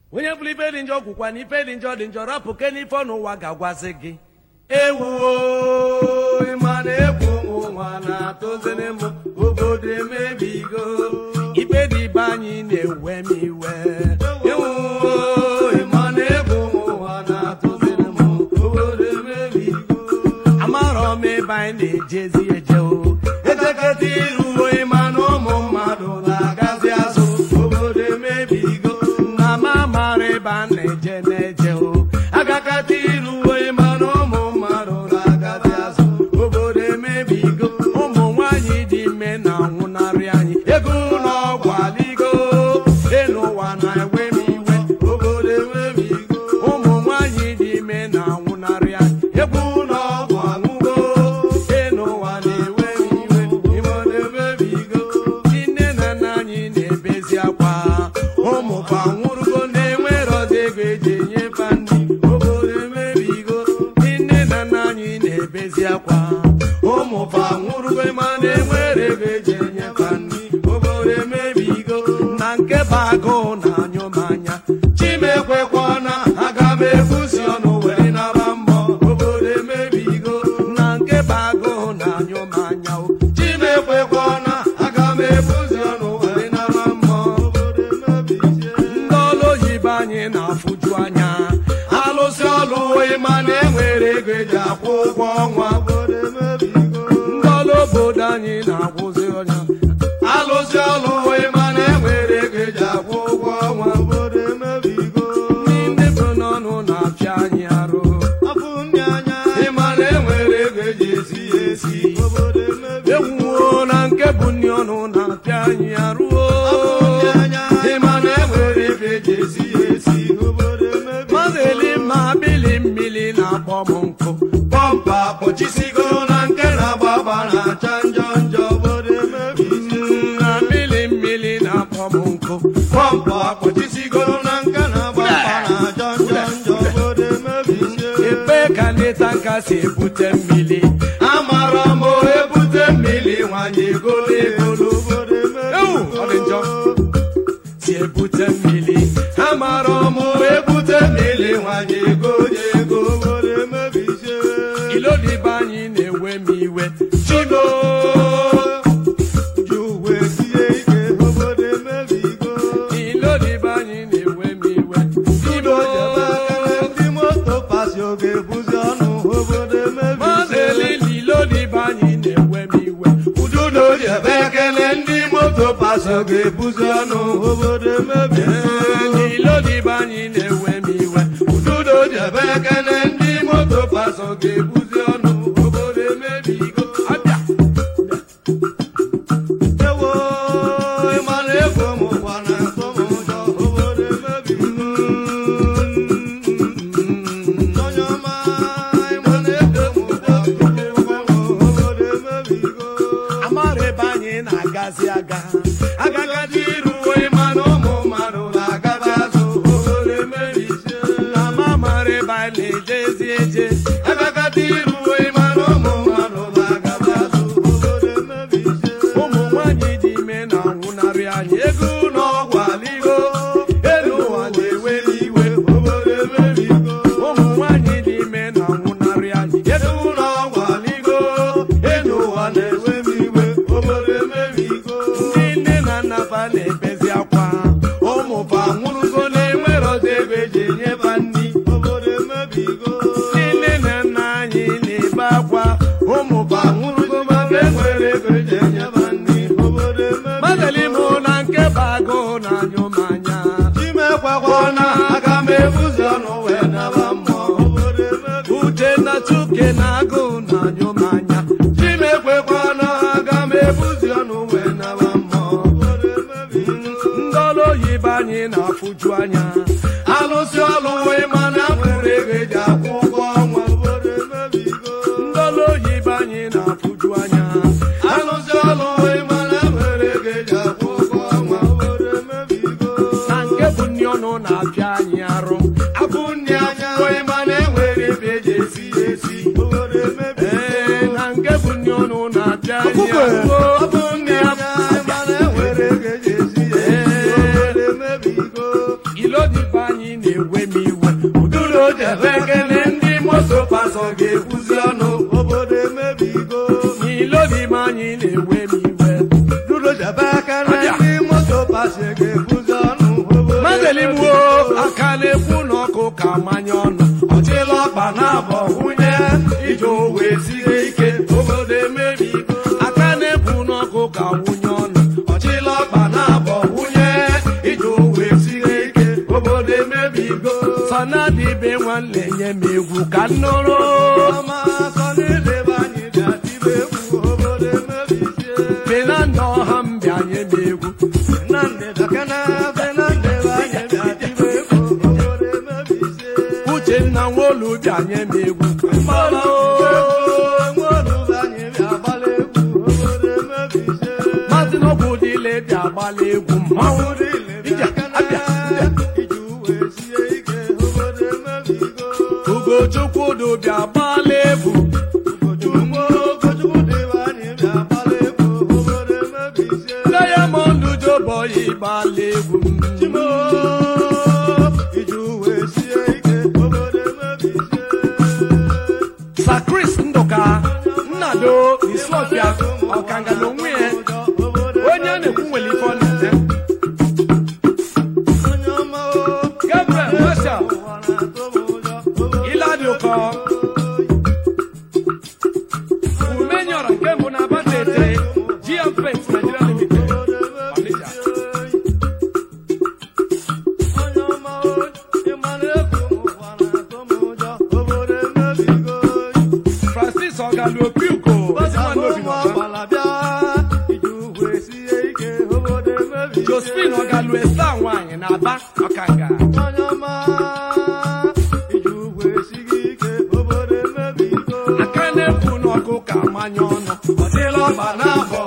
onye bụrụ ife dị njọ kwukwa na ife dị njọ rapụ ke n'ife ọnụ ụwa ga-agwazi gị ewuo ịma na egwu ụwa na-atụziri m obodo emebigo ife dị ibe anyị na-ewe m iwe ewuo ịma na egwu ụwa na-atụziri m obodo emebigo amarọ m ebe anyị na-ejezi eje o ejeketa iruo ịma na ụmụ mmadụ na-agazi azụ obodo emebigo na ma mara ebe a na-eje o agakata iruo ịma na ụmụ mmadụ na-agazi azụ obodo emebigo ụmụ nwanyị dị ime na-anwụnarị anyị ego n'ọgwụ aligo elu ụwa na-ewe m iwe obodo emebigo ụmụ nwanyị dị ime na-anwụnarị anyị ego n'ọgwụ anwụgo elu ụwa na-ewe m iwe obodo emebigo ndị nne na nna anyị na-ebezi akwa ụmụ kwa nwụrụgo na-enwere ọdụ ego eji enyefe ndị obodo emebigo ndị nne na nna anyị na-ebezi akwa ụmụ kwa nwụrụgo ma na-enwere ego eji enyefe ndị obodo emebigo na nke bụ agụụ na anyụ m anya chimekwekwana aga m ebusi ọnụ were naba mbọ obodo emebigo na nke bụ agụụ na anyụ m anya chimekwekwana aga m ebusi ọnụ were naba mbọ obodo emebigo ndị ọlụ oyibo anyị na-afụju anya alụsị ọlụ ịma na enwere ego eji akwụ ụgwọ ọnwa obodo emebigo ndị ọlụ obodo anyị na-akwụzi ọnya alụsị ọlụ ịma na enwere ego eji akwụ ụgwọ ọnwa obodo emebigo ndị bụ n'ọnụ na-apịa anyị arụ ịma na enwere ego eji esi ya esi ewuo na nke bụ nri ọnụ na-apịa anyị arụ ịma na enwere ego eji esi ya esi mazeli ma bili mmiri na-akpọ m nkụ pọmpa kpọchisigo na nke na-agba agba na-acha njọ njọ obodo emebigo na bili mmiri na-akpọ m nkụ pọmpa kpọchisigo na nke na-agba agba na-acha njọ njọ obodo emebigo ebe ka ndị tanka si ebute mmiri amara m ebute mmiri nwanyị egolo egolo obodo emebigo si ebute mmiri amara m ebute mmiri nwanyị egolo ego obodo emebigo ilodibe anyị na-ewe m iwe chibo juwe sie ike obodo emebigo ilodibe anyị na-ewe m iwe chibo ndị moto pasi oge buzi ọnụ obodo emebigo mazelili ilodibe anyị na-ewe m iwe ududo jebe ekele ndị moto pasi oge buzi ọnụ obodo emebigo ilodibe anyị na-ewe m iwe ududo jebe ekele ndị moto pasi oge buzi ọnụ obodo emebigo abịa ewo ịmara ego m kwa na atọ m ụjọ obodo emebigo onye ọma ịmara ego m kwa obodo emebigo amara ebe anyị na-agazi aga agagadi iruo ịma na ụmụ mmadụ na-agazi azụ obodo emebigo na ma mara ebe anyị na-ejezi eje agagadi iruo ịma na ụmụ mmadụ na-agazi azụ obodo emebigo ụmụ nwanyị dị ime na-anwụnarị anyị ego n'ọgwụ aligo elu ụwa na-ewe iwe obodo emebigo ụmụ nwanyị dị ime na-anwụnarị anyị ego n'ọgwụ aligo elu ụwa na-ewe iwe obodo emebigo ndị nne na nna fa na-ebezi akwa ụmụ fa nwụrụgo na-enwere ọzọ ego eji enyefa ndị obodo emebigo ndị nne na nna anyị na-ebe akwa ụmụ fa nwụrụgo ma enwere ego eji enyefa ndị obodo emebigo mazeli mụ na nke bụ agụụ na anyụ m anya chimekwakwa na aga m ebuzi ọnụ wee naba mmụọ obodo emebigo uche na chuke na agụụ na anyụ m anya chimekwekwa na aga m ebuzi ọnụ wee naba mmụọ obodo emebigo ndị ọlụ oyibo anyị na-afụju anya alụsị ọlụ ịma na nwere ego eji akwụ ụgwọ ọnwa obodo emebigo ndị ọlụ oyibo anyị na-afụju anya alụsị ọlụ ịma na nwere ego eji akwụ ụgwọ ọnwa obodo emebigo na nke bụ nri ọnụ na-apịa anyị arụ abụ nri anya ịma na enwere ebe eji esi ya esi obodo emebigo na nke bụ nri ọnụ na-apịa anyị arụ abụ nri anya ịma na enwere ego eji esi ya esi obodo emebigo ilodibe anyị na-ewe m iwe uduru jebe ekele ndị moto pasọ ga-ekwuzi ọnụ obodo emebigo n'ilodi m anyị na-ewe m iwe uduru jebe ekele ndị moto pasọ ga-ekwuzi ọnụ mazeligbo aka na-ekwu n'ọkụ ka manye ọnụ ọchịla ọkpa na-abọ nwunye ije owe siri ike obodo emebigo aka na-ekwu n'ọkụ ka nwunye ọnụ ọchịla ọkpa na-abọ nwunye ije owe siri ike obodo emebigo sọnadịbe nwanne nye m egwu ka nnụrụ Fernando ọha m bịa nye m egwu Uchenna Nwolu bịa nye m egwu Martin Ogbudile bịa gbala egwu mmanwụ Ugochukwudu bịa gbala egwu Diamond Joboy gbala egwu Sakris Ndoka Nnado Isofia Ọkanga n'onwe ya onye a na-ekwu nwere ife ọ na-ete Gabriel Marshall Iladioko Umenyora nke mbụ na Abatete GM Paints Nigeria Limited Onitsha Francis Ogalu Opiuko Josephine Ogalu Esa nwanyị na Aba Ọkanga aka na-ekwu n'ọkụ ka manye ọnụ ọdịla ọba na-abọ